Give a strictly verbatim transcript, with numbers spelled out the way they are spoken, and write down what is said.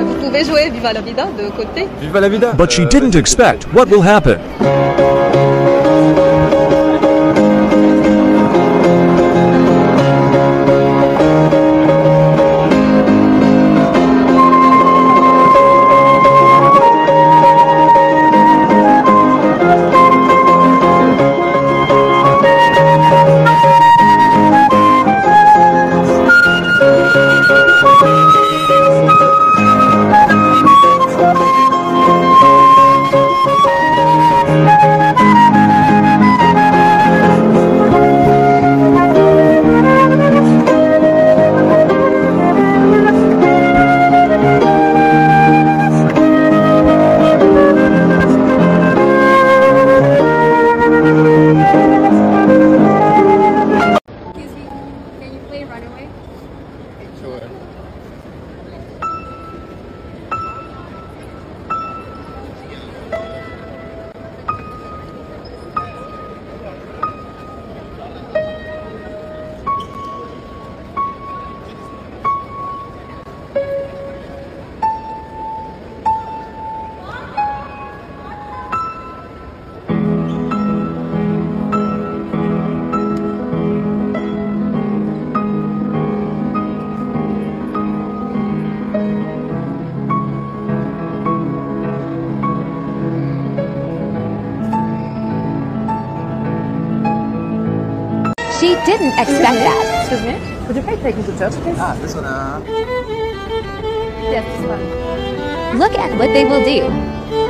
Vous pouvez jouer Viva la Vida de côté. Viva la vida. But she Euh, didn't expect what will happen. She didn't expect that. Excuse me. Could you please take me to church, please? Ah, this one. Uh... Yes, this one. Look at what they will do.